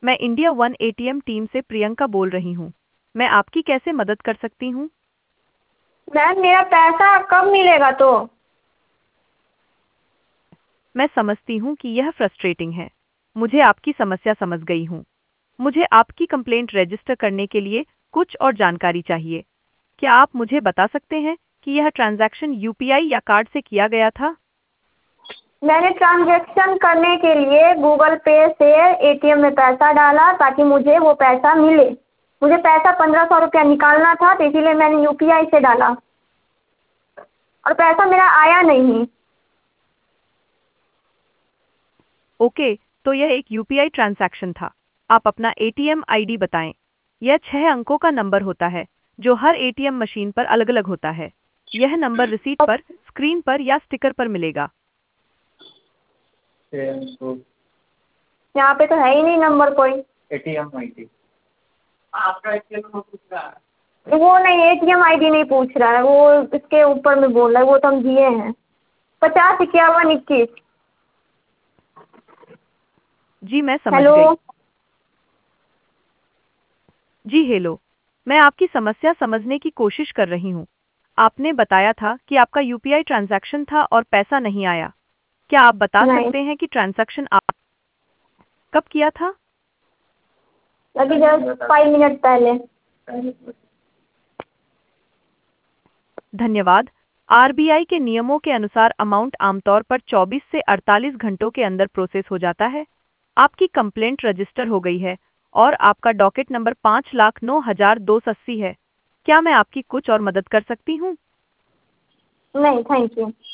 मैं India one ATM team से प्रियंका बोल रही हूँ। मैं आपकी कैसे मदद कर सकती हूँ? मैम मेरा पैसा कब मिलेगा तो? मैं समझती हूँ कि यह फ्रस्ट्रेटिंग है। मुझे आपकी समस्या समझ गई हूँ। मुझे आपकी कंप्लेंट रजिस्टर करने के लिए कुछ और जानकारी चाहिए। क्या आप मुझे बता सकते हैं कि यह ट्रांजैक्शन यूपीआई या कार्ड से किया गया था? मैंने ट्रांजैक्शन करने के लिए गूगल पे से एटीएम में पैसा डाला ताकि मुझे वो पैसा मिले। मुझे पैसा 1500 रुपया निकालना था तो इसीलिए मैंने यूपीआई से डाला और पैसा मेरा आया नहीं। ओके, तो यह एक यूपीआई ट्रांजैक्शन था। आप अपना एटीएम आईडी बताएं। यह 6 अंकों का नंबर होता है जो हर एटीएम मशीन पर अलग-अलग होता है। यह नंबर रिसीट पर, स्क्रीन पर या स्टिकर पर मिलेगा। यहाँ पे तो है ही नहीं नंबर कोई। एटीएम आईडी वो नहीं, एटीएम आईडी नहीं पूछ रहा है, वो इसके ऊपर में बोल रहा है, वो तो हम दिए हैं 50 51 21। जी मैं समझ हेलो। गई। जी हेलो, मैं आपकी समस्या समझने की कोशिश कर रही हूँ। आपने बताया था कि आपका यूपीआई ट्रांजैक्शन था और पैसा नहीं आया। क्या आप बता नहीं, सकते हैं कि ट्रांजैक्शन आप कब किया था? अभी जस्ट 5 मिनट पहले। धन्यवाद। आरबीआई के नियमों के अनुसार अमाउंट आमतौर पर 24 से 48 घंटों के अंदर प्रोसेस हो जाता है। आपकी कंप्लेंट रजिस्टर हो गई है और आपका डॉकेट नंबर 5,09,280 है। क्या मैं आपकी कुछ और मदद कर सकती हूँ? नहीं, थैंक यू।